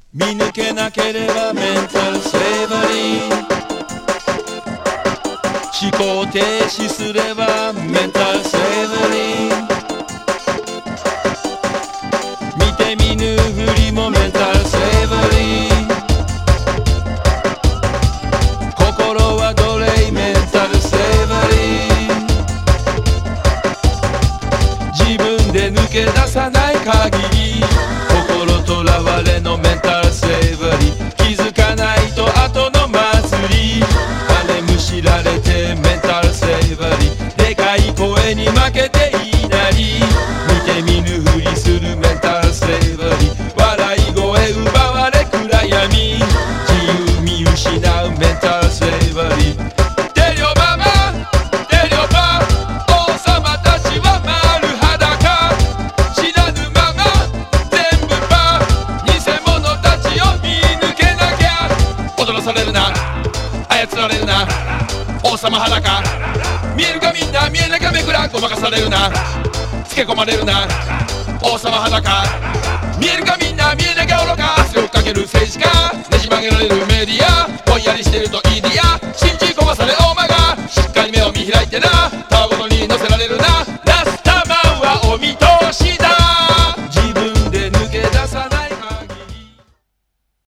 見抜けなければメンタルスレーバリー、思考停止すればメンタルスレーバリー、見て見ぬふりもメンタルスレーバリー、心は奴隷メンタルスレーバリー、自分で抜け出さない限り心とらわれのメンタルスレーバリー、気づかないと後の祭り、金むしられてメンタルスレーバリー、でかい声に負けていなり、見て見ぬふりするメンタルスレーバリー、笑い声奪われ暗闇、自由見失うメンタルスレーバリー、テリョママテリョマ王様たちは丸裸、知らぬまま全部バー、偽物たちを見抜けなきゃ、踊らされるな操られるな王様裸、見えるかみんな見えなきゃめくらごまかされるな、つけ込まれるな王様裸、見えるかみんな見えなきゃ愚か、汗をかける政治家、ねじ曲げられるメディア、ぼんやりしてると